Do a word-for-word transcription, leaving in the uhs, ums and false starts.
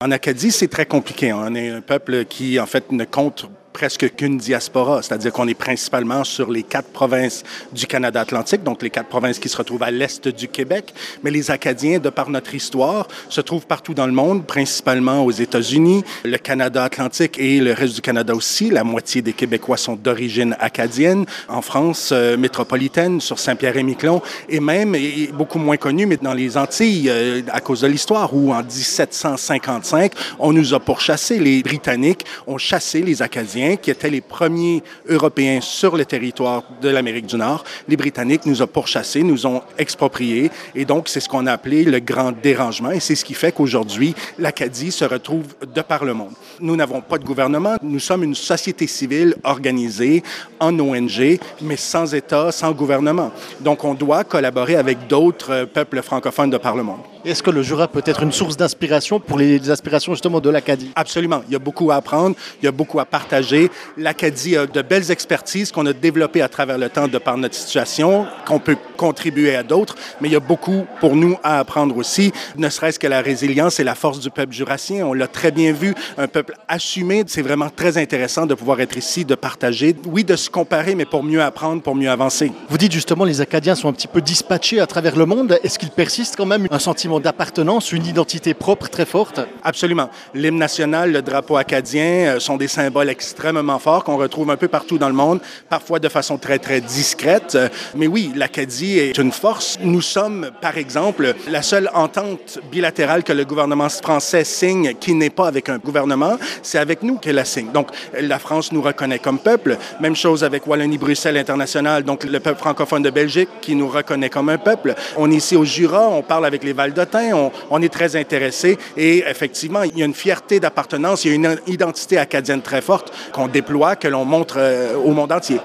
En Acadie, c'est très compliqué. On est un peuple qui, en fait, ne compte presque qu'une diaspora, c'est-à-dire qu'on est principalement sur les quatre provinces du Canada atlantique, donc les quatre provinces qui se retrouvent à l'est du Québec, mais les Acadiens, de par notre histoire, se trouvent partout dans le monde, principalement aux États-Unis, le Canada atlantique et le reste du Canada aussi. La moitié des Québécois sont d'origine acadienne, en France euh, métropolitaine, sur Saint-Pierre-et-Miquelon, et même, et beaucoup moins connu, mais dans les Antilles, euh, à cause de l'histoire, où en dix-sept cent cinquante-cinq, on nous a pourchassés. Les Britanniques ont chassé les Acadiens, qui étaient les premiers Européens sur le territoire de l'Amérique du Nord. Les Britanniques nous ont pourchassés, nous ont expropriés, et donc c'est ce qu'on a appelé le grand dérangement, et c'est ce qui fait qu'aujourd'hui, l'Acadie se retrouve de par le monde. Nous n'avons pas de gouvernement, nous sommes une société civile organisée en O N G, mais sans État, sans gouvernement. Donc on doit collaborer avec d'autres peuples francophones de par le monde. Est-ce que le Jura peut être une source d'inspiration pour les aspirations justement de l'Acadie? Absolument. Il y a beaucoup à apprendre, il y a beaucoup à partager. L'Acadie a de belles expertises qu'on a développées à travers le temps de par notre situation, qu'on peut contribuer à d'autres, mais il y a beaucoup pour nous à apprendre aussi, ne serait-ce que la résilience et la force du peuple jurassien. On l'a très bien vu, un peuple assumé. C'est vraiment très intéressant de pouvoir être ici, de partager, oui, de se comparer, mais pour mieux apprendre, pour mieux avancer. Vous dites justement les Acadiens sont un petit peu dispatchés à travers le monde. Est-ce qu'il persiste quand même un sentiment d'appartenance, une identité propre très forte? Absolument. L'hymne national, le drapeau acadien sont des symboles extrêmement forts qu'on retrouve un peu partout dans le monde, parfois de façon très, très discrète. Mais oui, l'Acadie est une force. Nous sommes, par exemple, la seule entente bilatérale que le gouvernement français signe qui n'est pas avec un gouvernement, c'est avec nous qu'elle la signe. Donc, la France nous reconnaît comme peuple. Même chose avec Wallonie-Bruxelles International, donc le peuple francophone de Belgique qui nous reconnaît comme un peuple. On est ici au Jura, on parle avec les Val-d'Otins, on, on est très intéressés et effectivement, il y a une fierté d'appartenance, il y a une identité acadienne très forte qu'on déploie, que l'on montre euh, au monde entier.